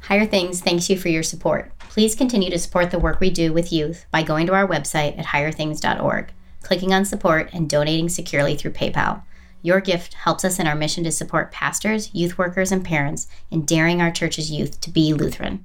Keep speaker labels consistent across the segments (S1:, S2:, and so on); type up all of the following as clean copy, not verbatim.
S1: Higher Things thanks you for your support. Please continue to support the work we do with youth by going to our website at higherthings.org, clicking on support, and donating securely through PayPal. Your gift helps us in our mission to support pastors, youth workers, and parents in daring our church's youth to be Lutheran.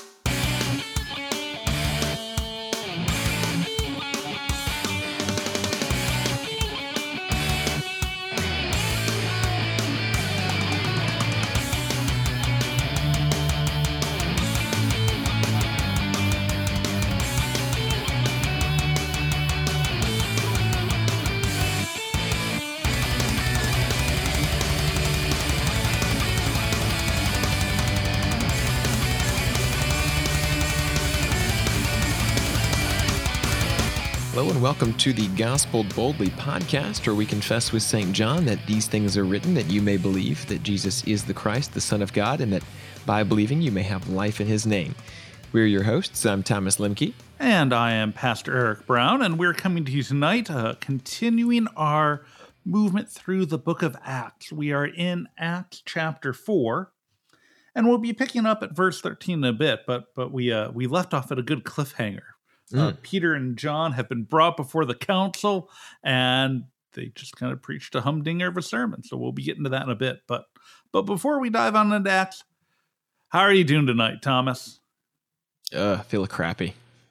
S2: Hello and welcome to the Gospel Boldly podcast, where we confess with St. John that these things are written that you may believe that Jesus is the Christ, the Son of God, and that by believing you may have life in his name. We're your hosts. I'm Thomas Lemke.
S3: And I am Pastor Eric Brown, and we're coming to you tonight, continuing our movement through the book of Acts. We are in Acts chapter 4, and we'll be picking up at verse 13 in a bit, but we left off at a good cliffhanger. Peter and John have been brought before the council, and they just kind of preached a humdinger of a sermon. So we'll be getting to that in a bit. But before we dive on into Acts, how are you doing tonight, Thomas?
S2: Feel crappy.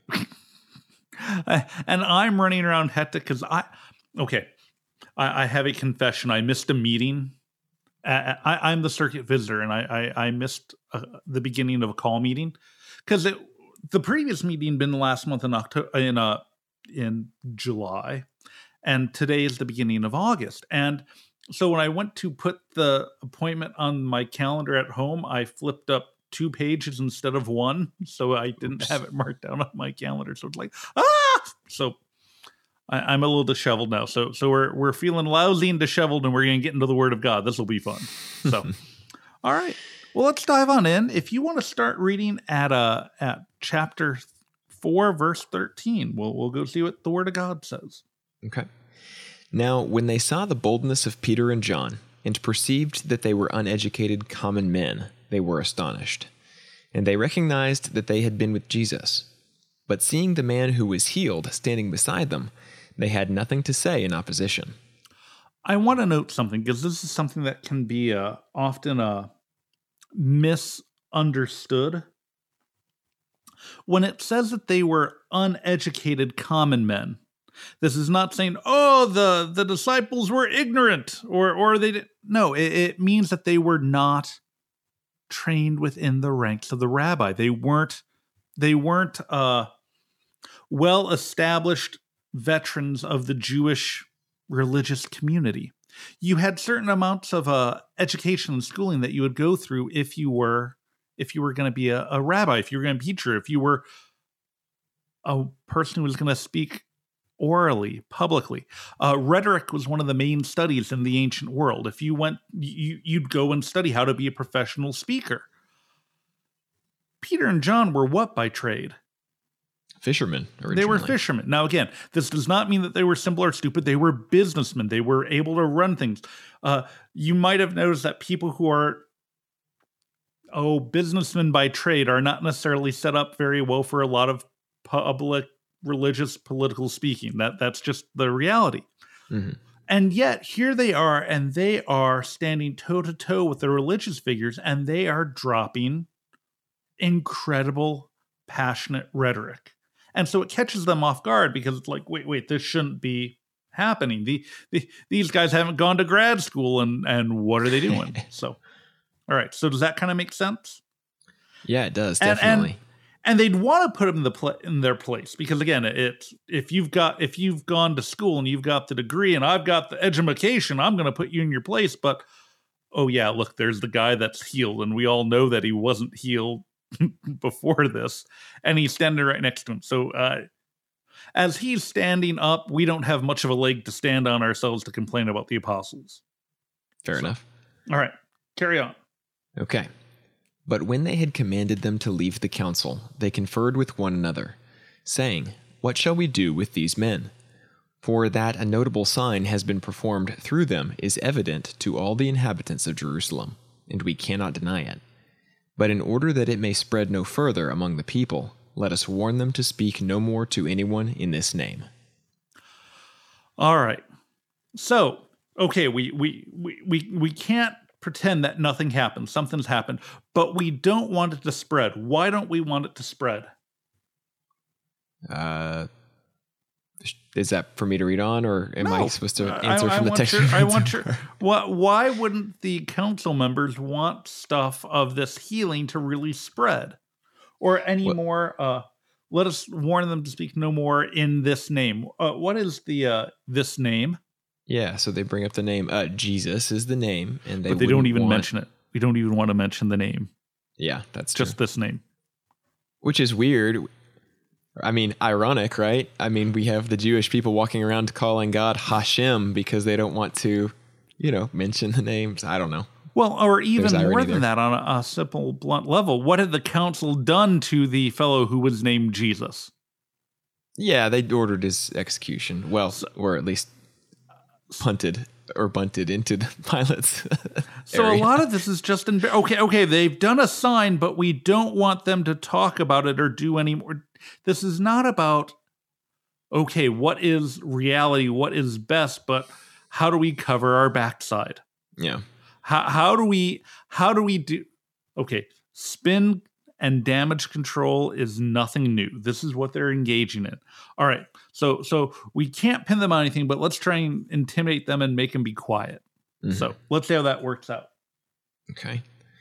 S3: And I'm running around hectic because I have a confession. I missed a meeting. I'm the circuit visitor, and I missed the beginning of a call meeting because the previous meeting been last month in October, in July, and today is the beginning of August. And so when I went to put the appointment on my calendar at home, I flipped up 2 pages instead of 1, so I didn't have it marked down on my calendar. So it's like, So I'm a little disheveled now. So we're feeling lousy and disheveled, and we're going to get into the Word of God. This will be fun. So, all right. Well, let's dive on in. If you want to start reading at chapter 4, verse 13, we'll go see what the Word of God says.
S2: Okay. Now, when they saw the boldness of Peter and John, and perceived that they were uneducated common men, they were astonished. And they recognized that they had been with Jesus. But seeing the man who was healed standing beside them, they had nothing to say in opposition.
S3: I want to note something, because this is something that can be often misunderstood. When it says that they were uneducated common men, this is not saying, the disciples were ignorant or they didn't. No, it means that they were not trained within the ranks of the rabbi. They weren't well-established veterans of the Jewish religious community. You had certain amounts of education and schooling that you would go through if you were going to be a rabbi, if you were going to be a teacher, if you were a person who was going to speak orally, publicly. Rhetoric was one of the main studies in the ancient world. If you went, you'd go and study how to be a professional speaker. Peter and John were what by trade?
S2: Fishermen, originally.
S3: They were fishermen. Now, again, this does not mean that they were simple or stupid. They were businessmen. They were able to run things. You might have noticed that people who are businessmen by trade are not necessarily set up very well for a lot of public, religious, political speaking. That's just the reality. Mm-hmm. And yet, here they are, and they are standing toe-to-toe with the religious figures, and they are dropping incredible, passionate rhetoric. And so it catches them off guard, because it's like, wait, this shouldn't be happening. These guys haven't gone to grad school, and what are they doing? So, all right. So does that kind of make sense?
S2: Yeah, it does, definitely.
S3: And they'd want to put them in their place, because again, it's if you've gone to school and you've got the degree and I've got the education, I'm going to put you in your place. But oh yeah, look, there's the guy that's healed, and we all know that he wasn't healed before this, and he's standing right next to him. So as he's standing up, we don't have much of a leg to stand on ourselves to complain about the apostles.
S2: Fair enough.
S3: All right, carry on.
S2: Okay. But when they had commanded them to leave the council, they conferred with one another, saying, "What shall we do with these men? For that a notable sign has been performed through them is evident to all the inhabitants of Jerusalem, and we cannot deny it. But in order that it may spread no further among the people, let us warn them to speak no more to anyone in this name.
S3: All right. So, okay, we can't pretend that nothing happened. Something's happened, but we don't want it to spread. Why don't we want it to spread?
S2: Is that for me to read on, or am I supposed to answer from the text?
S3: Why wouldn't the council members want stuff of this healing to really spread? Or any more, let us warn them to speak no more in this name. What is the this name?
S2: Yeah, so they bring up the name. Jesus is the name,
S3: but they don't even mention it. We don't even want to mention the name.
S2: Yeah, that's true.
S3: Just this name.
S2: Which is weird. I mean, ironic, right? I mean, we have the Jewish people walking around calling God Hashem because they don't want to, mention the names. I don't know.
S3: Well, or even more than that, on a simple, blunt level, what had the council done to the fellow who was named Jesus?
S2: Yeah, they ordered his execution. Well, or at least punted or bunted into the Pilate's
S3: So
S2: area.
S3: A lot of this is just okay, they've done a sign, but we don't want them to talk about it or do any more. This is not about, okay, what is reality, what is best, but how do we cover our backside?
S2: Yeah.
S3: How do we do, okay, spin and damage control is nothing new. This is what they're engaging in. All right, so we can't pin them on anything, but let's try and intimidate them and make them be quiet. Mm-hmm. So let's see how that works out.
S2: Okay.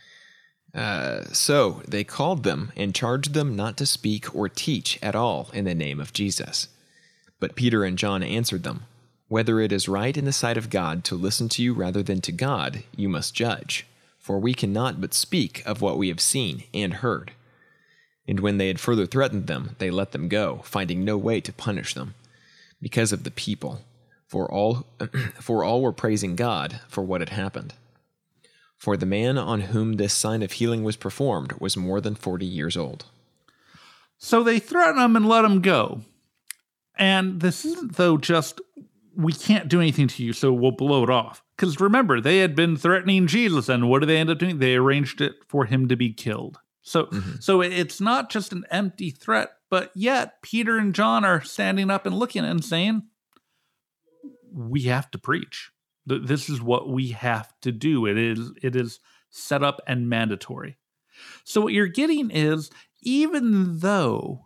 S2: So they called them and charged them not to speak or teach at all in the name of Jesus. But Peter and John answered them, "Whether it is right in the sight of God to listen to you rather than to God, you must judge. For we cannot but speak of what we have seen and heard." And when they had further threatened them, they let them go, finding no way to punish them, because of the people. For all were praising God for what had happened. For the man on whom this sign of healing was performed was more than 40 years old.
S3: So they threaten him and let him go. And this isn't, though, just, we can't do anything to you, so we'll blow it off. Because remember, they had been threatening Jesus, and what did they end up doing? They arranged it for him to be killed. So it's not just an empty threat, but yet Peter and John are standing up and looking and saying, we have to preach. This is what we have to do. It is set up and mandatory. So what you're getting is, even though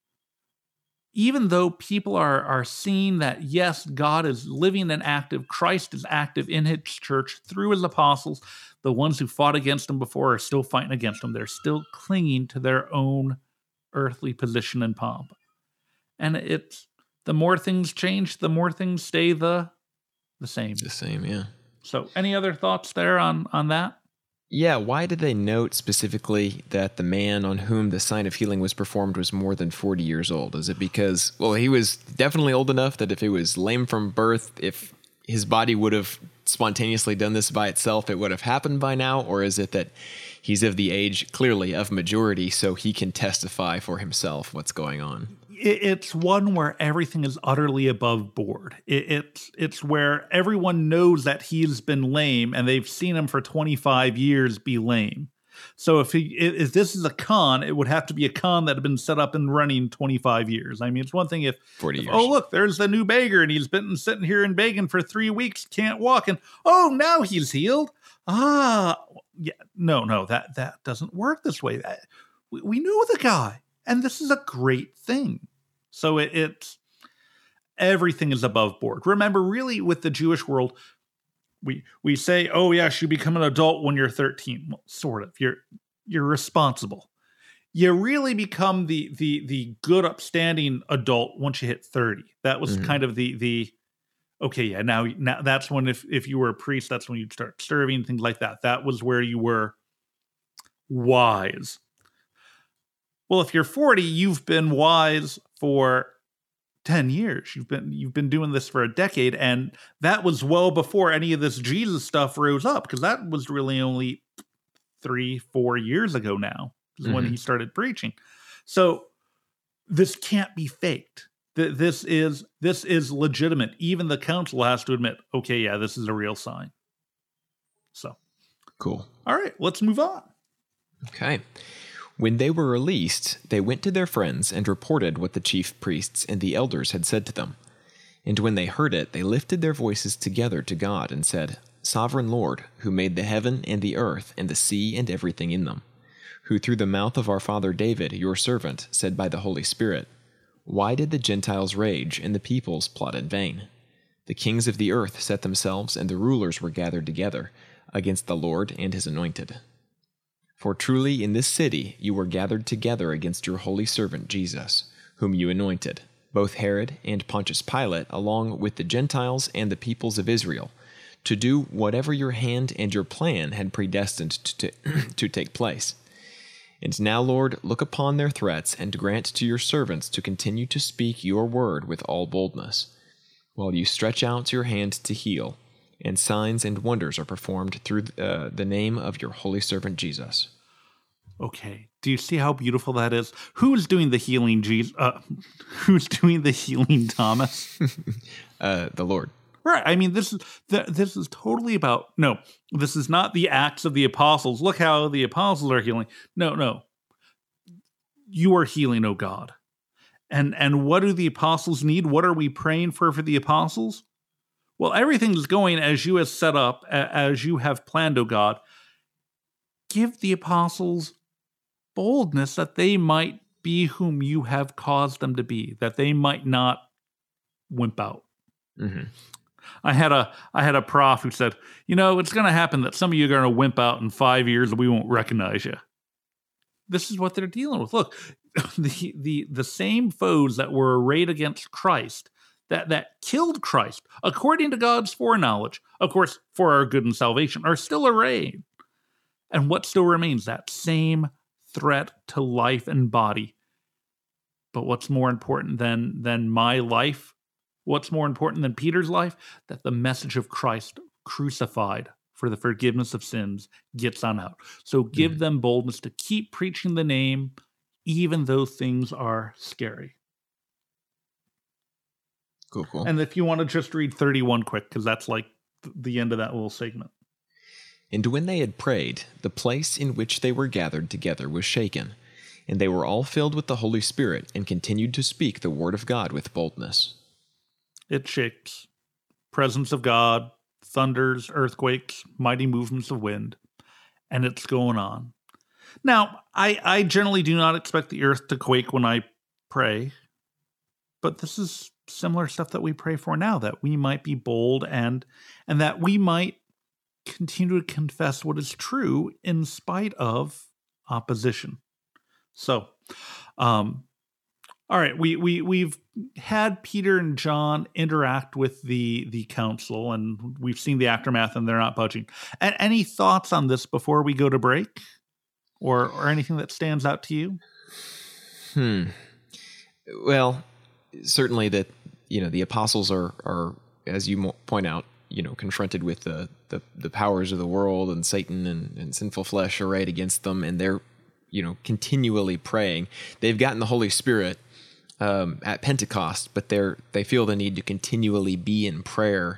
S3: people are seeing that, yes, God is living and active, Christ is active in his church through his apostles, the ones who fought against him before are still fighting against him. They're still clinging to their own earthly position and pomp. And it's, the more things change, the more things stay the same.
S2: The same, yeah.
S3: So any other thoughts there on that?
S2: Yeah, why did they note specifically that the man on whom the sign of healing was performed was more than 40 years old? Is it because, well, he was definitely old enough that if he was lame from birth, if his body would have spontaneously done this by itself, it would have happened by now? Or is it that he's of the age, clearly, of majority, so he can testify for himself what's going on?
S3: It's one where everything is utterly above board. It's where everyone knows that he's been lame, and they've seen him for 25 years be lame. So if this is a con, it would have to be a con that had been set up and running 25 years. I mean, it's one thing if
S2: 40 years.
S3: Oh, look, there's the new beggar, and he's been sitting here and begging for 3 weeks, can't walk, and oh, now he's healed. Yeah, no, that doesn't work this way. We knew the guy, and this is a great thing. So it's everything is above board. Remember, really, with the Jewish world, we say, oh yes, you become an adult when you're 13. Well, sort of. You're responsible. You really become the good, upstanding adult once you hit 30. That was kind of the okay, yeah. Now that's when if you were a priest, that's when you'd start serving, things like that. That was where you were wise. Well, if you're 40, you've been wise for 10 years. You've been doing this for a decade, and that was well before any of this Jesus stuff rose up, because that was really only 3-4 years ago now is when he started preaching. So this can't be faked. This is legitimate. Even the council has to admit, okay, yeah, this is a real sign. So
S2: cool.
S3: All right, let's move on.
S2: Okay. When they were released, they went to their friends and reported what the chief priests and the elders had said to them. And when they heard it, they lifted their voices together to God and said, Sovereign Lord, who made the heaven and the earth and the sea and everything in them, who through the mouth of our father David, your servant, said by the Holy Spirit, Why did the Gentiles rage and the peoples plot in vain? The kings of the earth set themselves, and the rulers were gathered together against the Lord and his anointed. For truly in this city you were gathered together against your holy servant Jesus, whom you anointed, both Herod and Pontius Pilate, along with the Gentiles and the peoples of Israel, to do whatever your hand and your plan had predestined to take place. And now, Lord, look upon their threats and grant to your servants to continue to speak your word with all boldness, while you stretch out your hand to heal, and signs and wonders are performed through the name of your holy servant Jesus.
S3: Okay. Do you see how beautiful that is? Who's doing the healing, who's doing the healing, Thomas?
S2: The Lord.
S3: Right. I mean, this is totally about, no, this is not the acts of the apostles. Look how the apostles are healing. No. You are healing, oh God. And what do the apostles need? What are we praying for the apostles? Well, everything's going as you have set up, as you have planned, oh God. Give the apostles boldness that they might be whom you have caused them to be, that they might not wimp out.
S2: Mm-hmm.
S3: I had a prof who said, it's going to happen that some of you are going to wimp out in 5 years and we won't recognize you. This is what they're dealing with. Look, the same foes that were arrayed against Christ, that killed Christ, according to God's foreknowledge, of course, for our good and salvation, are still arrayed. And what still remains? That same threat to life and body. But what's more important than my life? What's more important than Peter's life? That the message of Christ crucified for the forgiveness of sins gets on out. So give them boldness to keep preaching the name, even though things are scary.
S2: Cool.
S3: And if you want to just read 31 quick, because that's like the end of that little segment.
S2: And when they had prayed, the place in which they were gathered together was shaken, and they were all filled with the Holy Spirit and continued to speak the word of God with boldness.
S3: It shakes. Presence of God, thunders, earthquakes, mighty movements of wind, and it's going on. Now, I generally do not expect the earth to quake when I pray, but this is similar stuff that we pray for now, that we might be bold and that we might continue to confess what is true in spite of opposition. So, all right, we've had Peter and John interact with the council, and we've seen the aftermath, and they're not budging. And any thoughts on this before we go to break, or anything that stands out to you?
S2: Well, certainly that the apostles are as you point out, confronted with the powers of the world and Satan and sinful flesh arrayed against them, and they're continually praying. They've gotten the Holy Spirit at Pentecost, but they feel the need to continually be in prayer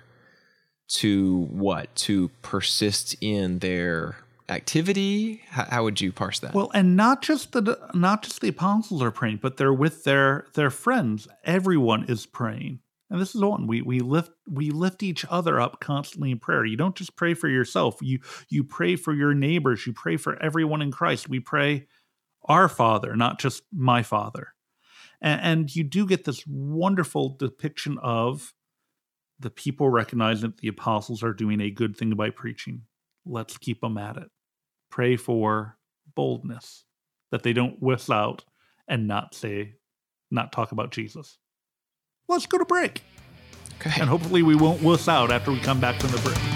S2: to persist in their activity. How would you parse that?
S3: Well, and not just the apostles are praying, but they're with their friends. Everyone is praying. And this is one we lift each other up constantly in prayer. You don't just pray for yourself. You pray for your neighbors. You pray for everyone in Christ. We pray our Father, not just my Father. And you do get this wonderful depiction of the people recognizing that the apostles are doing a good thing by preaching. Let's keep them at it. Pray for boldness, that they don't whiff out and not talk about Jesus. Let's go to break.
S2: Okay.
S3: And hopefully we won't wuss out after we come back from the break.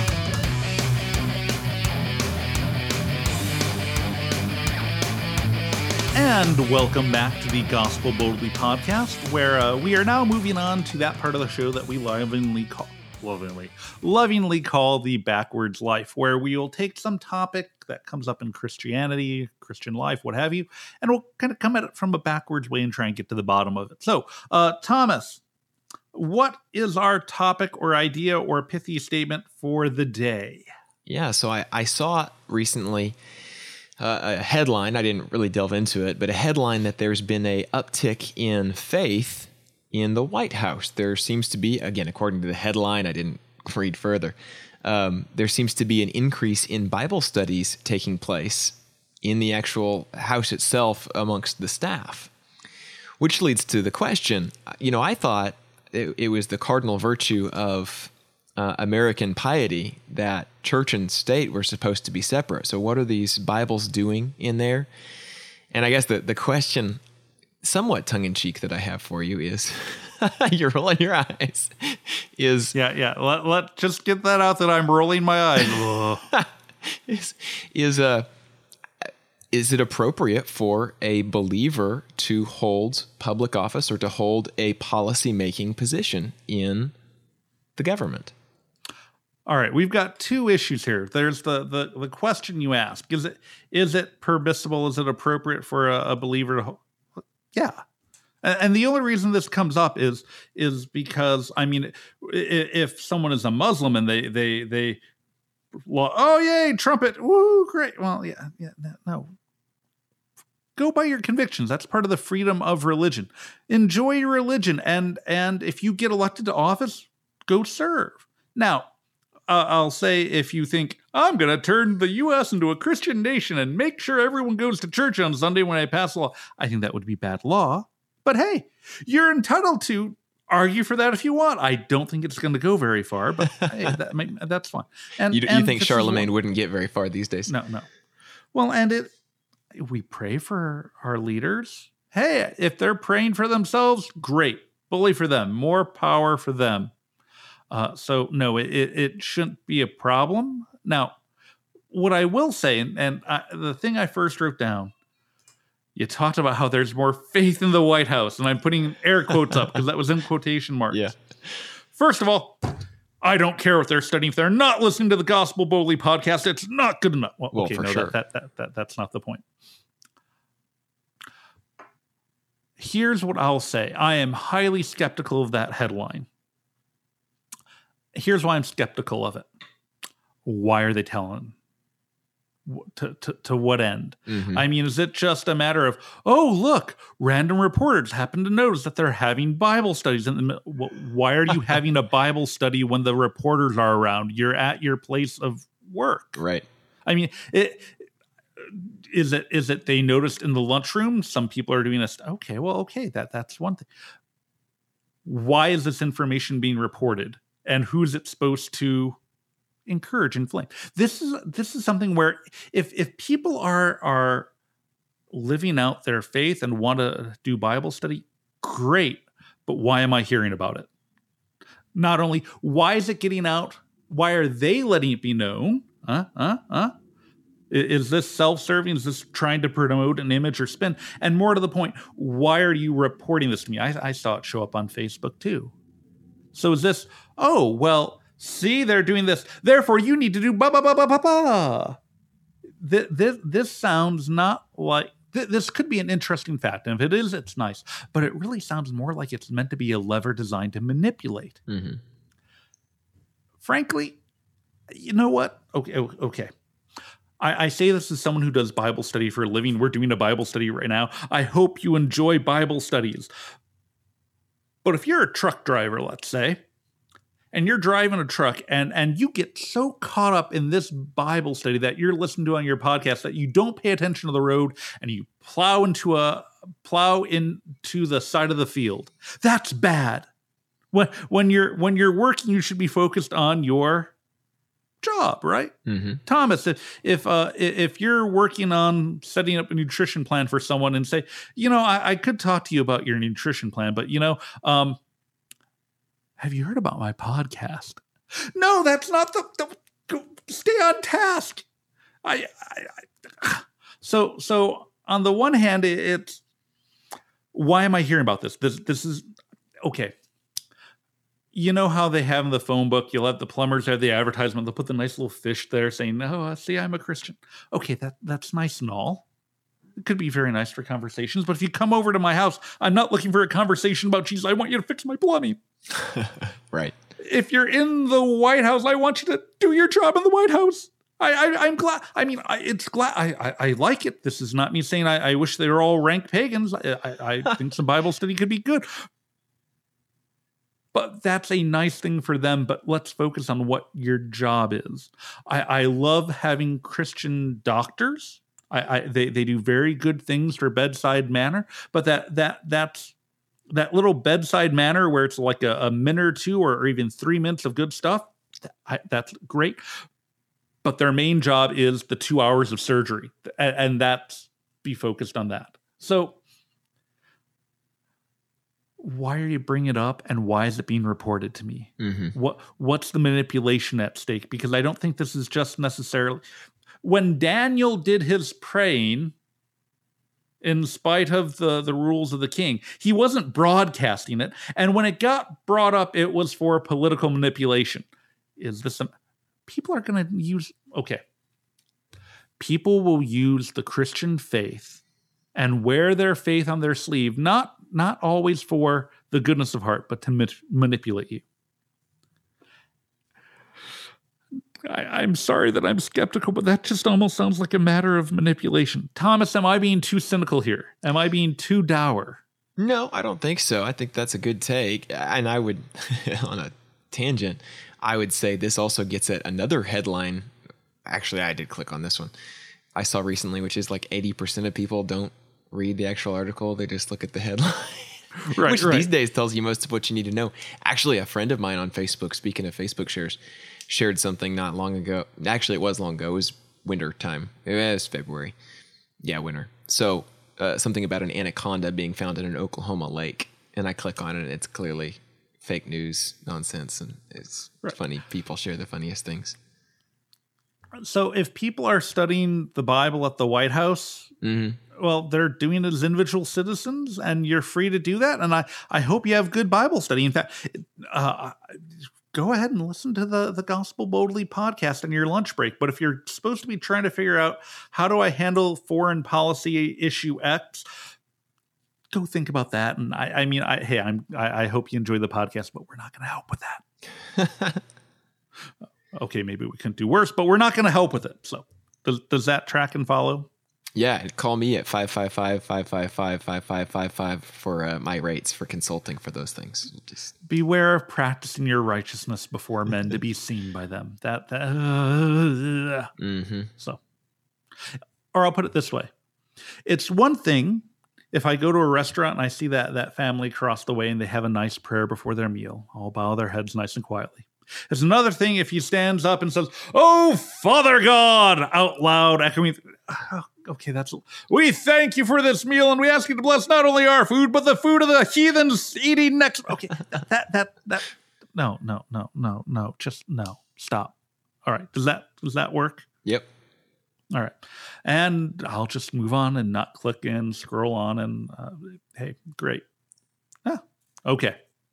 S3: And welcome back to the Gospel Boldly podcast, where we are now moving on to that part of the show that we lovingly call the backwards life, where we will take some topic that comes up in Christianity, Christian life, what have you, and we'll kind of come at it from a backwards way and try and get to the bottom of it. So, Thomas, what is our topic or idea or pithy statement for the day?
S2: Yeah, so I saw recently a headline. I didn't really delve into it, but a headline that there's been a uptick in faith in the White House. There seems to be, again, according to the headline, I didn't read further, there seems to be an increase in Bible studies taking place in the actual house itself amongst the staff, which leads to the question, I thought it was the cardinal virtue of American piety that church and state were supposed to be separate. So what are these Bibles doing in there? And I guess the question, somewhat tongue-in-cheek, that I have for you is, you're rolling your eyes, is...
S3: Yeah. Let just get that out that I'm rolling my eyes.
S2: Is it appropriate for a believer to hold public office or to hold a policy-making position in the government?
S3: All right, we've got two issues here. There's the question you ask: is it permissible? Is it appropriate for a believer to? Yeah, and the only reason this comes up is because, I mean, if someone is a Muslim and they oh yay, trumpet, woo, great. Well, yeah, no. Go by your convictions. That's part of the freedom of religion. Enjoy your religion, and if you get elected to office, go serve. Now, I'll say, if you think, I'm going to turn the U.S. into a Christian nation and make sure everyone goes to church on Sunday when I pass a law, I think that would be bad law. But hey, you're entitled to argue for that if you want. I don't think it's going to go very far, but hey, that's fine. And
S2: you think Charlemagne wouldn't get very far these days?
S3: No. Well, and we pray for our leaders. Hey, if they're praying for themselves, great. Bully for them. More power for them. So no, it shouldn't be a problem. Now, what I will say, and the thing I first wrote down, you talked about how there's more faith in the White House, and I'm putting air quotes up because that was in quotation marks.
S2: Yeah.
S3: First of all, I don't care what they're studying. If they're not listening to the Gospel Boldly podcast, it's not good enough. Well, okay, no, sure. That's not the point. Here's what I'll say. I am highly skeptical of that headline. Here's why I'm skeptical of it. Why are they telling? To what end? Mm-hmm. I mean, is it just a matter of, oh, look, random reporters happen to notice that they're having Bible studies? Why are you having a Bible study when the reporters are around? You're at your place of work.
S2: Right.
S3: I mean, is it they noticed in the lunchroom some people are doing this? Okay, that's one thing. Why is this information being reported? And who's it supposed to encourage, inflame? This is something where if people are living out their faith and want to do Bible study, great. But why am I hearing about it? Not only why is it getting out, why are they letting it be known? Is this self-serving? Is this trying to promote an image or spin? And more to the point, why are you reporting this to me? I saw it show up on Facebook too. So is this, oh, well, see, they're doing this, therefore you need to do ba ba ba ba ba ba. This sounds not like, this could be an interesting fact. And if it is, it's nice. But it really sounds more like it's meant to be a lever designed to manipulate. Mm-hmm. Frankly, you know what? Okay. I say this as someone who does Bible study for a living. We're doing a Bible study right now. I hope you enjoy Bible studies. But if you're a truck driver, let's say, and you're driving a truck and you get so caught up in this Bible study that you're listening to on your podcast that you don't pay attention to the road and you plow into the side of the field, that's bad. When you're working, you should be focused on your job, right? Mm-hmm. Thomas, if you're working on setting up a nutrition plan for someone and say, I could talk to you about your nutrition plan, but have you heard about my podcast? No, that's not stay on task. So on the one hand, it's why am I hearing about this? This is okay. You know how they have in the phone book, you'll have the plumbers have the advertisement, they'll put the nice little fish there saying, oh, see, I'm a Christian. Okay, that's nice and all. It could be very nice for conversations, but if you come over to my house, I'm not looking for a conversation about Jesus. I want you to fix my plumbing.
S2: Right.
S3: If you're in the White House, I want you to do your job in the White House. I'm glad. I mean, it's glad. I like it. This is not me saying I wish they were all rank pagans. I think some Bible study could be good. But that's a nice thing for them. But let's focus on what your job is. I love having Christian doctors. They do very good things for bedside manner. But that's that little bedside manner where it's like a minute or two or even 3 minutes of good stuff. That's great. But their main job is the 2 hours of surgery, and that's be focused on that. So why are you bringing it up, and why is it being reported to me? Mm-hmm. What's the manipulation at stake? Because I don't think this is just necessarily... When Daniel did his praying, in spite of the rules of the king, he wasn't broadcasting it. And when it got brought up, it was for political manipulation. Is this... People are going to use... Okay. People will use the Christian faith and wear their faith on their sleeve, not always for the goodness of heart, but to manipulate you. I'm sorry that I'm skeptical, but that just almost sounds like a matter of manipulation. Thomas, am I being too cynical here? Am I being too dour?
S2: No, I don't think so. I think that's a good take. And I would, on a tangent, I would say this also gets at another headline. Actually, I did click on this one. I saw recently, which is like 80% of people don't read the actual article. They just look at the headline. Which these days tells you most of what you need to know. Actually, a friend of mine on Facebook, speaking of Facebook shares, shared something not long ago. Actually, it was long ago. It was winter time. It was February. Yeah, winter. So something about an anaconda being found in an Oklahoma lake. And I click on it, and it's clearly fake news nonsense. And it's funny. People share the funniest things.
S3: So if people are studying the Bible at the White House, well, they're doing it as individual citizens, and you're free to do that. And I hope you have good Bible study. In fact, go ahead and listen to the Gospel Boldly podcast on your lunch break. But if you're supposed to be trying to figure out how do I handle foreign policy issue X, go think about that. And I hope you enjoy the podcast, but we're not going to help with that. Okay, maybe we couldn't do worse, but we're not going to help with it. So does that track and follow?
S2: Yeah, call me at 555-555-5555 for my rates for consulting for those things. Just
S3: beware of practicing your righteousness before men to be seen by them. So, or I'll put it this way. It's one thing if I go to a restaurant and I see that family across the way and they have a nice prayer before their meal. I'll bow their heads nice and quietly. It's another thing if he stands up and says, "Oh, Father God," out loud, echoing. Okay, we thank you for this meal, and we ask you to bless not only our food, but the food of the heathens eating next. Okay, no, just no, stop. All right, does that work?
S2: Yep.
S3: All right, and I'll just move on and not click and scroll on, and hey, great. Okay.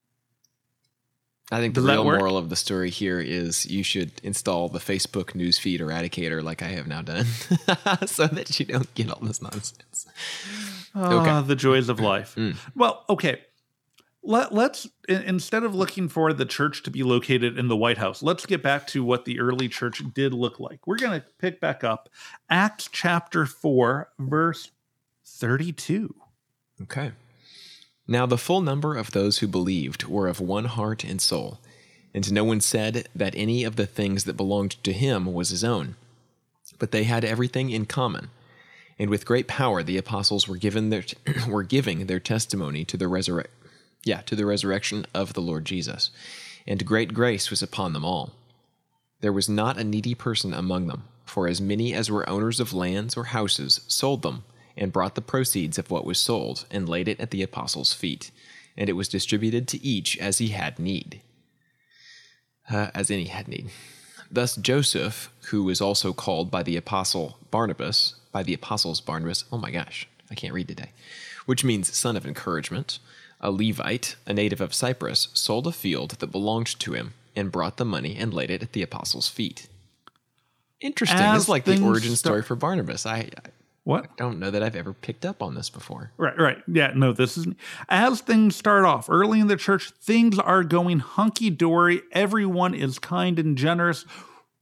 S2: I think the real moral of the story here is you should install the Facebook newsfeed eradicator like I have now done so that you don't get all this nonsense.
S3: The joys of life. Well, okay. Let's, instead of looking for the church to be located in the White House, let's get back to what the early church did look like. We're going to pick back up Acts chapter 4, verse 32.
S2: Okay. Now the full number of those who believed were of one heart and soul, and no one said that any of the things that belonged to him was his own, but they had everything in common. And with great power the apostles were giving their testimony to the resurrection of the Lord Jesus, and great grace was upon them all. There was not a needy person among them, for as many as were owners of lands or houses sold them, and brought the proceeds of what was sold, and laid it at the apostles' feet, and it was distributed to each as he had need. As any had need. Thus Joseph, who was also called by the apostles Barnabas, oh my gosh, I can't read today, which means son of encouragement, a Levite, a native of Cyprus, sold a field that belonged to him, and brought the money and laid it at the apostles' feet. Interesting. This is like the origin story for Barnabas.
S3: What?
S2: I don't know that I've ever picked up on this before.
S3: Right. Yeah, no, this is... As things start off, early in the church, things are going hunky-dory. Everyone is kind and generous.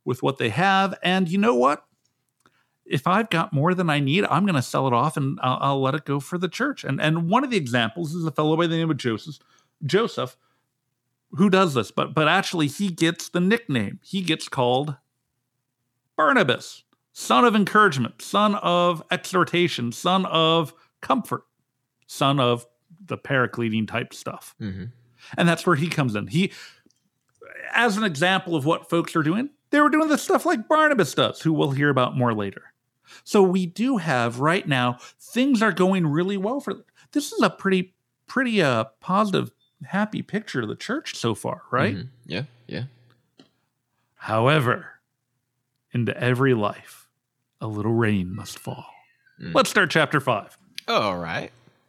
S3: with what they have. And you know what? If I've got more than I need, I'm going to sell it off and I'll let it go for the church. And one of the examples is a fellow by the name of Joseph, who does this, but actually he gets the nickname. He gets called Barnabas, son of encouragement, son of exhortation, son of comfort, son of the paracleting type stuff.
S2: Mm-hmm.
S3: And that's where he comes in. He, as an example of what folks are doing, they were doing the stuff like Barnabas does, who we'll hear about more later. So we do have right now, things are going really well for them. This is a pretty positive, happy picture of the church so far, right?
S2: Mm-hmm. Yeah.
S3: However, into every life, a little rain must fall. Let's start chapter 5.
S2: All right.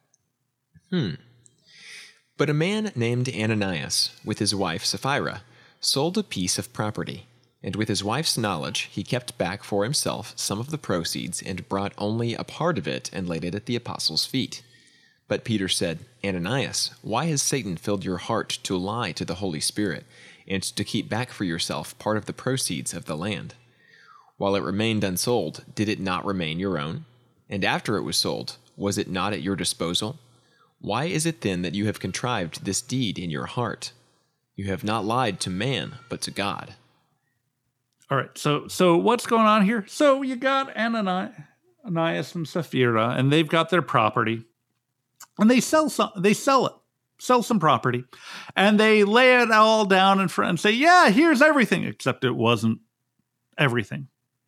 S2: But a man named Ananias, with his wife Sapphira, sold a piece of property, and with his wife's knowledge he kept back for himself some of the proceeds and brought only a part of it and laid it at the apostles' feet. But Peter said, Ananias, why has Satan filled your heart to lie to the Holy Spirit, and to keep back for yourself part of the proceeds of the land? While it remained unsold, did it not remain your own? And after it was sold, was it not at your disposal? Why is it then that you have contrived this deed in your heart? You have not lied to man, but to God.
S3: All right, so what's going on here? So you got Ananias and Sapphira, and they've got their property, and they sell some property, and they lay it all down in front and say, yeah, here's everything, except it wasn't everything.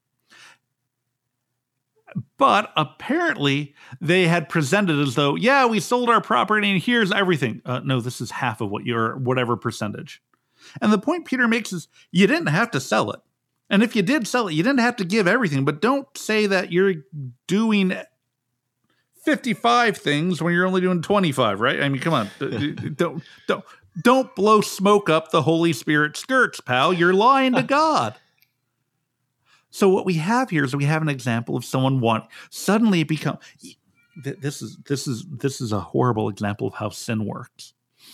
S3: But apparently they had presented as though, yeah, we sold our property and here's everything. No, this is half of what your whatever percentage. And the point Peter makes is you didn't have to sell it. And if you did sell it, you didn't have to give everything. But don't say that you're doing 55 things when you're only doing 25, right? I mean, come on. Don't blow smoke up the Holy Spirit skirts, pal. You're lying to God. So what we have here is we have an example of someone suddenly it becomes. This is a horrible example of how sin works.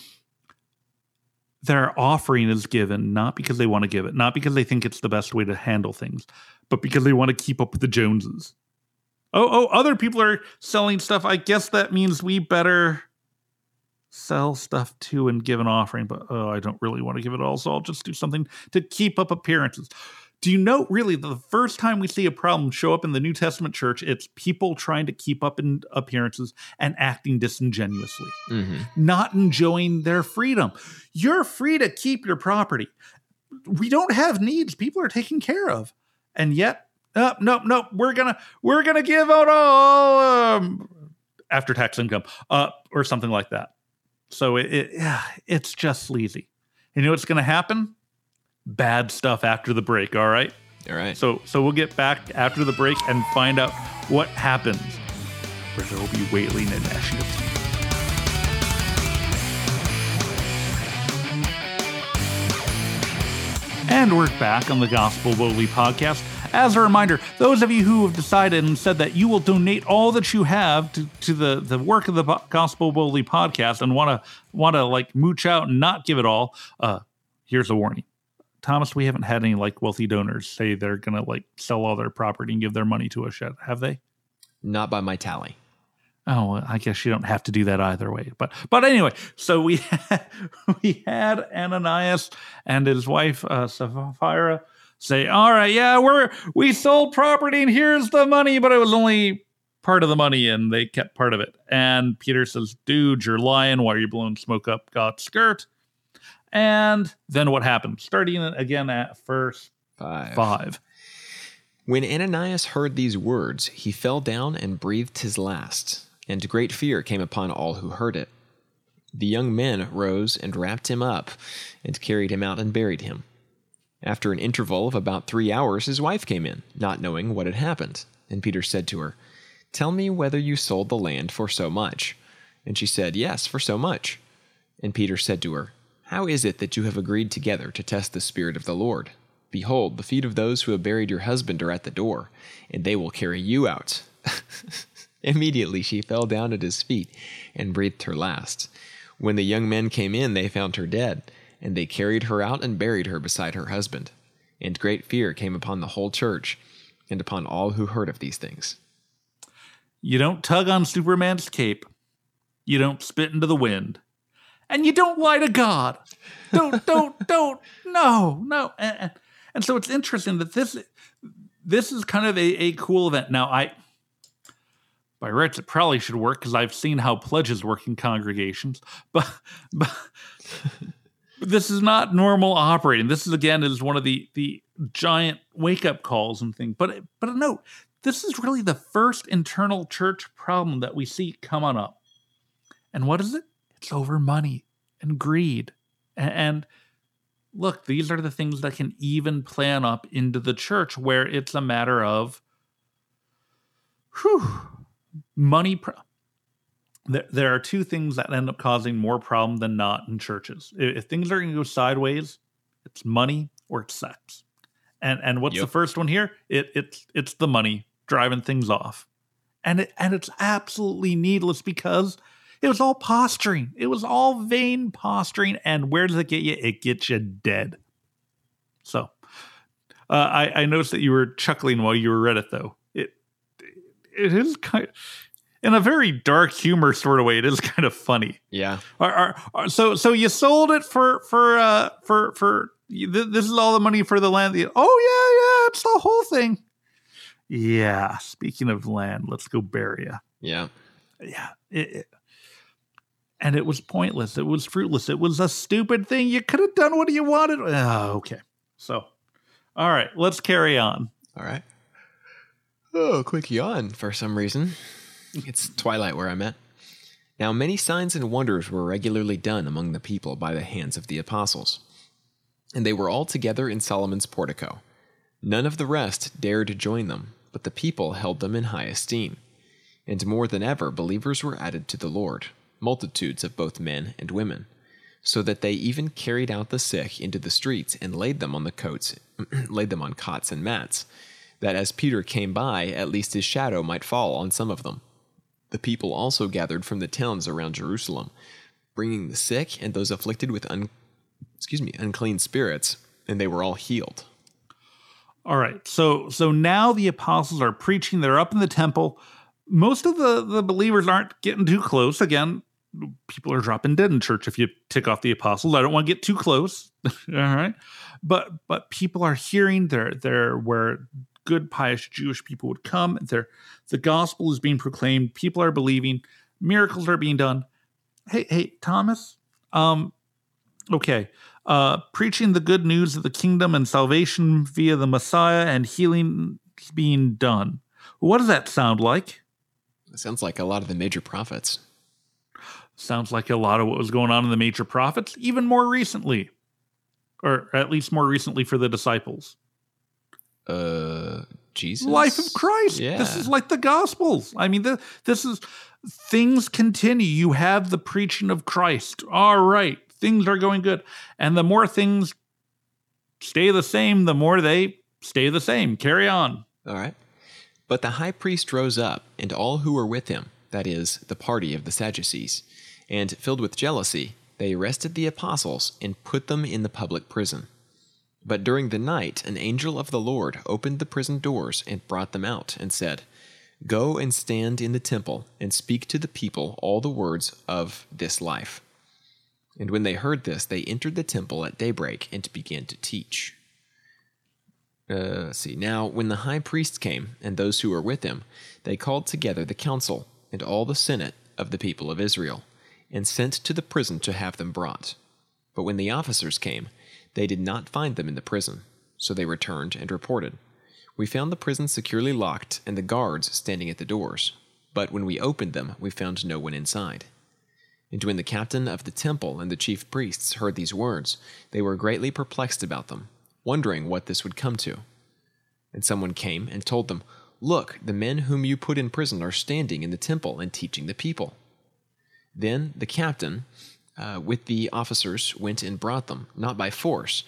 S3: Their offering is given not because they want to give it, not because they think it's the best way to handle things, but because they want to keep up with the Joneses. Oh, other people are selling stuff. I guess that means we better sell stuff too and give an offering. But I don't really want to give it all, so I'll just do something to keep up appearances. Do you know, really, the first time we see a problem show up in the New Testament church, it's people trying to keep up in appearances and acting disingenuously, not enjoying their freedom. You're free to keep your property. We don't have needs. People are taken care of. And yet, no, we're gonna give out all after-tax income or something like that. So it's just sleazy. You know what's going to happen? Bad stuff after the break, all right?
S2: All right.
S3: So we'll get back after the break and find out what happens where there will be wailing and gnashing of teeth. And we're back on the Gospel Boldly podcast. As a reminder, those of you who have decided and said that you will donate all that you have to the work of the Gospel Boldly podcast and want to like mooch out and not give it all, here's a warning. Thomas, we haven't had any like wealthy donors say they're going to like sell all their property and give their money to us yet, have they?
S2: Not by my tally.
S3: Oh, well, I guess you don't have to do that either way. But anyway, so we had Ananias and his wife Sapphira say, all right, yeah, we sold property and here's the money, but it was only part of the money and they kept part of it. And Peter says, dude, you're lying. Why are you blowing smoke up God's skirt? And then what happened? Starting again at verse 5.
S2: When Ananias heard these words, he fell down and breathed his last, and great fear came upon all who heard it. The young men rose and wrapped him up and carried him out and buried him. After an interval of about 3 hours, his wife came in, not knowing what had happened. And Peter said to her, "Tell me whether you sold the land for so much." And she said, "Yes, for so much." And Peter said to her, "How is it that you have agreed together to test the Spirit of the Lord? Behold, the feet of those who have buried your husband are at the door, and they will carry you out." Immediately she fell down at his feet and breathed her last. When the young men came in, they found her dead, and they carried her out and buried her beside her husband. And great fear came upon the whole church and upon all who heard of these things.
S3: You don't tug on Superman's cape. You don't spit into the wind. And you don't lie to God. Don't, no. And so it's interesting that this is kind of a cool event. Now, by rights, it probably should work because I've seen how pledges work in congregations. But this is not normal operating. This is, again, is one of the giant wake-up calls and things. But note, this is really the first internal church problem that we see coming up. And what is it? It's over money and greed. And look, these are the things that can even plan up into the church where it's a matter of money. There are two things that end up causing more problem than not in churches. If things are going to go sideways, it's money or it's sex. And what's the first one here? It's the money driving things off. And it's absolutely needless because it was all posturing. It was all vain posturing. And where does it get you? It gets you dead. So I noticed that you were chuckling while you read it, though. It is kind of, in a very dark humor sort of way, it is kind of funny.
S2: Yeah.
S3: So you sold it for this is all the money for the land. Oh yeah, it's the whole thing. Yeah. Speaking of land, let's go bury you.
S2: Yeah.
S3: Yeah. And it was pointless. It was fruitless. It was a stupid thing. You could have done what you wanted. Oh, okay. So, all right, let's carry on.
S2: All right. Oh, quick yawn for some reason. It's twilight where I'm at. Now, many signs and wonders were regularly done among the people by the hands of the apostles. And they were all together in Solomon's portico. None of the rest dared join them, but the people held them in high esteem. And more than ever, believers were added to the Lord, multitudes of both men and women, so that they even carried out the sick into the streets and laid them on cots and mats, that as Peter came by, at least his shadow might fall on some of them. The people also gathered from the towns around Jerusalem, bringing the sick and those afflicted with unclean spirits, and they were all healed.
S3: All right, so now the apostles are preaching. They're up in the temple. Most of the believers aren't getting too close. Again, people are dropping dead in church if you tick off the apostles. I don't want to get too close. All right. But people are hearing. They're where good, pious Jewish people would come. The gospel is being proclaimed. People are believing. Miracles are being done. Hey, Thomas. Okay. Preaching the good news of the kingdom and salvation via the Messiah and healing being done. What does that sound like?
S2: It sounds like a lot of the major prophets.
S3: Sounds like a lot of what was going on in the major prophets, even more recently. Or at least more recently for the disciples.
S2: Jesus?
S3: Life of Christ.
S2: Yeah.
S3: This is like the Gospels. I mean, this is, things continue. You have the preaching of Christ. All right. Things are going good. And the more things stay the same, the more they stay the same. Carry on.
S2: All right. But the high priest rose up, and all who were with him, that is, the party of the Sadducees, and filled with jealousy, they arrested the apostles and put them in the public prison. But during the night, an angel of the Lord opened the prison doors and brought them out, and said, "Go and stand in the temple, and speak to the people all the words of this life." And when they heard this, they entered the temple at daybreak and began to teach. Now, when the high priest came, and those who were with him, they called together the council and all the senate of the people of Israel, and sent to the prison to have them brought. But when the officers came, they did not find them in the prison. So they returned and reported, "We found the prison securely locked and the guards standing at the doors. But when we opened them, we found no one inside." And when the captain of the temple and the chief priests heard these words, they were greatly perplexed about them, wondering what this would come to. And someone came and told them, "Look, the men whom you put in prison are standing in the temple and teaching the people." Then the captain, with the officers, went and brought them, but not by force,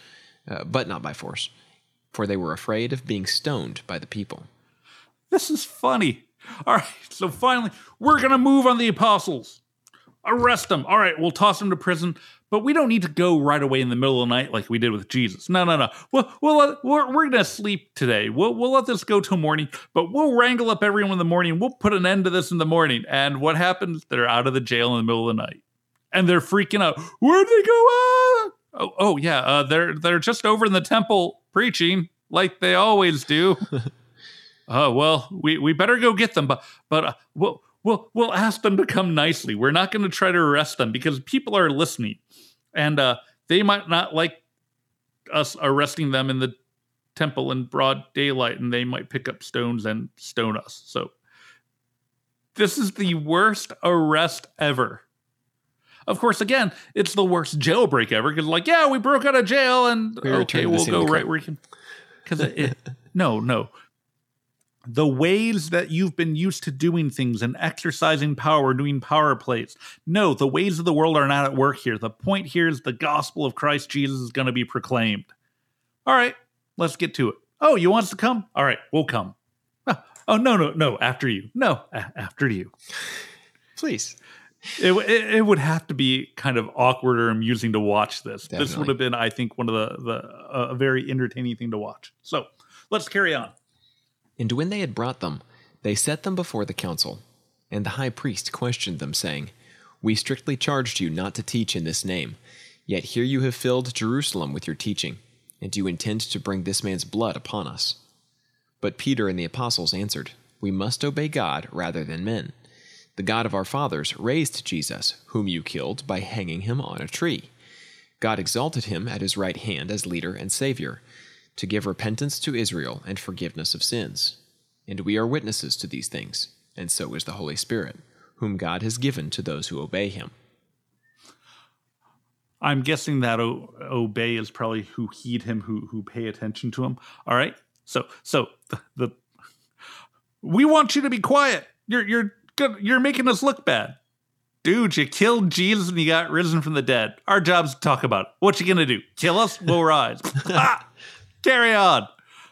S2: for they were afraid of being stoned by the people.
S3: This is funny. All right, so finally, we're going to move on the apostles. arrest him. All right, we'll toss him to prison, but we don't need to go right away in the middle of the night like we did with Jesus. No. We're going to sleep today. We'll let this go till morning, but we'll wrangle up everyone in the morning. We'll put an end to this in the morning. And what happens? They're out of the jail in the middle of the night. And they're freaking out. Where'd they go? Yeah, they're just over in the temple preaching like they always do. Well, we better go get them, but we'll ask them to come nicely. We're not going to try to arrest them because people are listening, and they might not like us arresting them in the temple in broad daylight, and they might pick up stones and stone us. So this is the worst arrest ever. Of course, again, it's the worst jailbreak ever because, like, yeah, we broke out of jail, and we'll go right where you can. Because no. The ways that you've been used to doing things and exercising power, doing power plays. No, the ways of the world are not at work here. The point here is the gospel of Christ Jesus is going to be proclaimed. All right, let's get to it. Oh, you want us to come? All right, we'll come. Oh, no, after you. No, after you.
S2: Please.
S3: It would have to be kind of awkward or amusing to watch this.
S2: Definitely.
S3: This would have been, I think, one of a very entertaining thing to watch. So let's carry on.
S2: And when they had brought them, they set them before the council. And the high priest questioned them, saying, We strictly charged you not to teach in this name, yet here you have filled Jerusalem with your teaching, and you intend to bring this man's blood upon us. But Peter and the apostles answered, We must obey God rather than men. The God of our fathers raised Jesus, whom you killed by hanging him on a tree. God exalted him at his right hand as leader and savior, to give repentance to Israel and forgiveness of sins. And we are witnesses to these things, and so is the Holy Spirit, whom God has given to those who obey him.
S3: I'm guessing that obey is probably who heed him, who pay attention to him. All right. So the we want you to be quiet. You're making us look bad. Dude, you killed Jesus and you got risen from the dead. Our job's to talk about it. What you gonna do? Kill us? We'll rise. Carry on.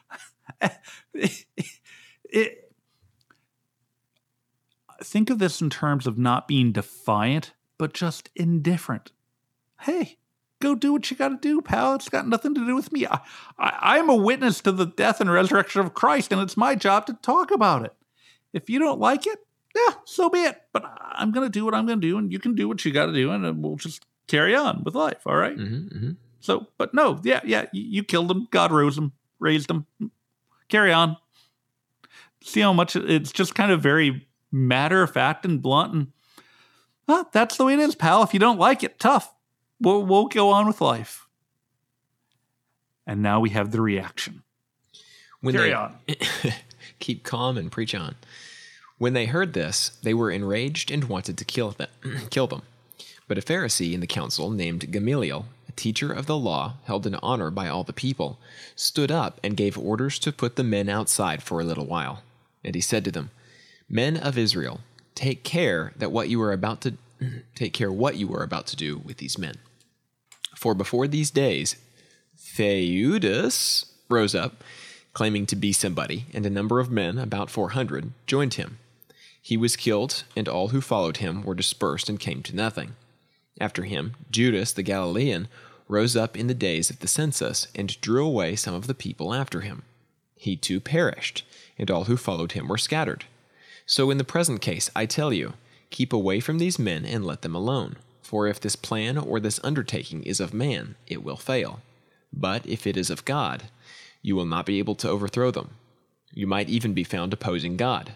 S3: Think of this in terms of not being defiant, but just indifferent. Hey, go do what you got to do, pal. It's got nothing to do with me. I'm a witness to the death and resurrection of Christ, and it's my job to talk about it. If you don't like it, yeah, so be it. But I'm going to do what I'm going to do, and you can do what you got to do, and we'll just carry on with life, all right?
S2: Mm-hmm.
S3: So, but no, yeah, you killed him. God raised him. Carry on. See how much it's just kind of very matter of fact and blunt, and that's the way it is, pal. If you don't like it, tough. We'll go on with life. And now we have the reaction. Carry on.
S2: Keep calm and preach on. When they heard this, they were enraged and wanted to kill them. But a Pharisee in the council named Gamaliel, a teacher of the law held in honor by all the people, stood up and gave orders to put the men outside for a little while. And he said to them, Men of Israel, take care what you are about to do with these men. For before these days, Theudas rose up, claiming to be somebody, and a number of men, about 400, joined him. He was killed, and all who followed him were dispersed and came to nothing. After him, Judas the Galilean rose up in the days of the census and drew away some of the people after him. He too perished, and all who followed him were scattered. So in the present case, I tell you, keep away from these men and let them alone. For if this plan or this undertaking is of man, it will fail. But if it is of God, you will not be able to overthrow them. You might even be found opposing God.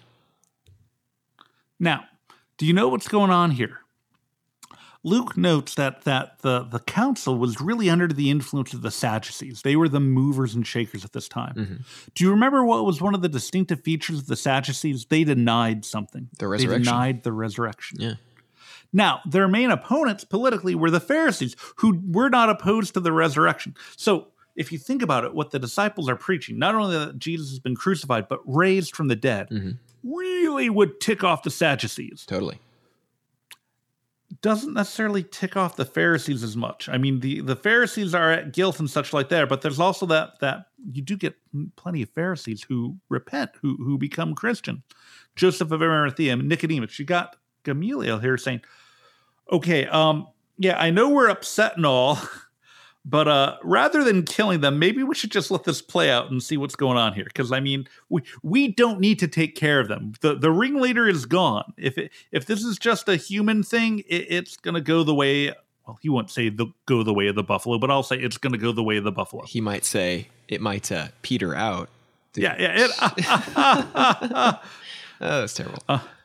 S3: Now, do you know what's going on here? Luke notes that the council was really under the influence of the Sadducees. They were the movers and shakers at this time. Mm-hmm. Do you remember what was one of the distinctive features of the Sadducees? They denied something.
S2: The resurrection.
S3: They denied the resurrection.
S2: Yeah.
S3: Now, their main opponents politically were the Pharisees, who were not opposed to the resurrection. So if you think about it, what the disciples are preaching, not only that Jesus has been crucified, but raised from the dead, really would tick off the Sadducees.
S2: Totally.
S3: Doesn't necessarily tick off the Pharisees as much. I mean, the Pharisees are at guilt and such like that, but there's also that you do get plenty of Pharisees who repent, who become Christian. Joseph of Arimathea, Nicodemus. You got Gamaliel here saying, Okay. Yeah, I know we're upset and all, but rather than killing them, maybe we should just let this play out and see what's going on here. Because I mean, we don't need to take care of them. The ringleader is gone. If this is just a human thing, it's gonna go the way. Well, he won't say go the way of the buffalo, but I'll say it's gonna go the way of the buffalo.
S2: He might say it might peter out.
S3: Yeah.
S2: Oh, that's terrible.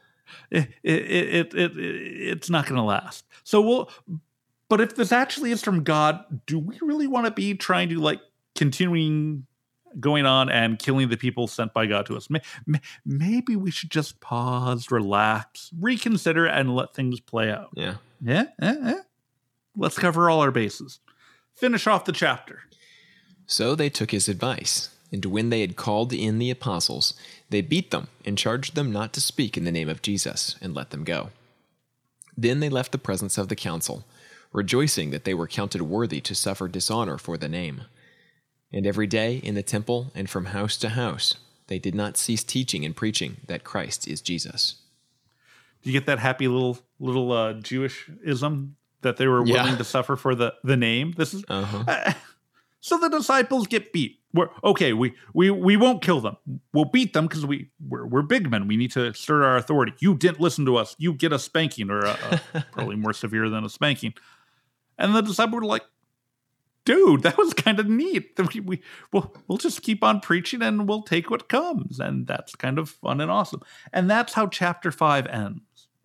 S3: It's not gonna last. So but if this actually is from God, do we really want to be trying to like continuing going on and killing the people sent by God to us? Maybe we should just pause, relax, reconsider, and let things play out.
S2: Yeah.
S3: Let's cover all our bases. Finish off the chapter.
S2: So they took his advice, and when they had called in the apostles, they beat them and charged them not to speak in the name of Jesus, and let them go. Then they left the presence of the council, rejoicing that they were counted worthy to suffer dishonor for the name. And every day in the temple and from house to house, they did not cease teaching and preaching that Christ is Jesus.
S3: Do you get that happy little Jewish-ism that they were willing to suffer for the name? This is so the disciples get beat. We won't kill them. We'll beat them because we're big men. We need to assert our authority. You didn't listen to us. You get a spanking, or probably more severe than a spanking. And the disciples were like, dude, that was kind of neat. We'll just keep on preaching and we'll take what comes. And that's kind of fun and awesome. And that's how chapter 5 ends.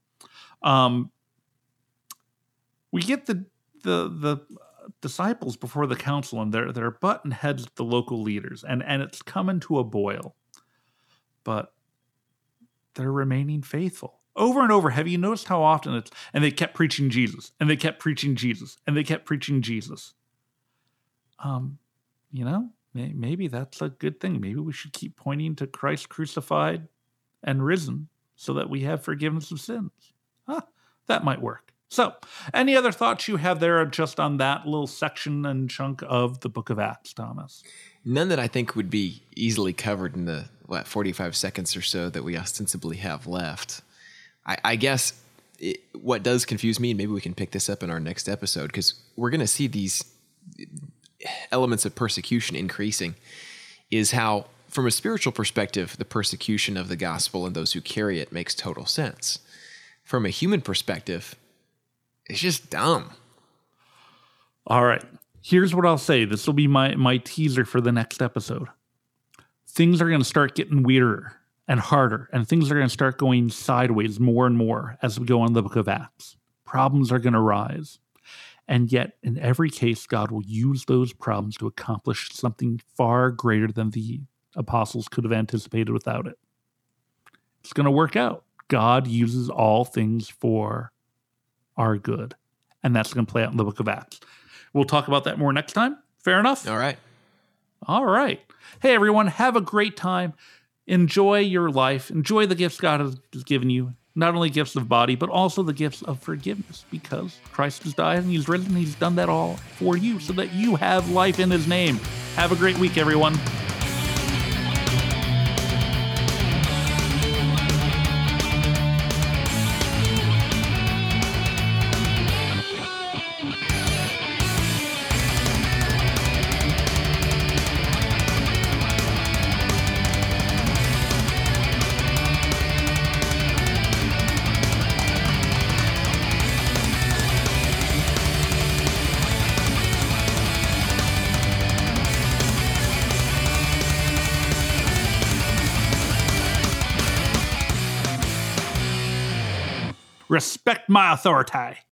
S3: We get the disciples before the council, and they're butting heads with the local leaders, and it's coming to a boil. But they're remaining faithful. Over and over, have you noticed how often and they kept preaching Jesus, and they kept preaching Jesus, and they kept preaching Jesus. Maybe that's a good thing. Maybe we should keep pointing to Christ crucified and risen so that we have forgiveness of sins. That might work. So, any other thoughts you have there just on that little section and chunk of the book of Acts, Thomas?
S2: None that I think would be easily covered in the 45 seconds or so that we ostensibly have left. I guess what does confuse me, and maybe we can pick this up in our next episode, because we're going to see these elements of persecution increasing, is how, from a spiritual perspective, the persecution of the gospel and those who carry it makes total sense. From a human perspective, it's just dumb.
S3: All right. Here's what I'll say. This will be my teaser for the next episode. Things are going to start getting weirder and harder, and things are going to start going sideways more and more as we go on the book of Acts. Problems are going to rise. And yet, in every case, God will use those problems to accomplish something far greater than the apostles could have anticipated without it. It's going to work out. God uses all things for our good. And that's going to play out in the book of Acts. We'll talk about that more next time. Fair enough?
S2: All right.
S3: All right. Hey, everyone, have a great time. Enjoy your life. Enjoy the gifts God has given you. Not only gifts of body, but also the gifts of forgiveness, because Christ has died and he's risen. He's done that all for you so that you have life in his name. Have a great week, everyone. Respect my authority.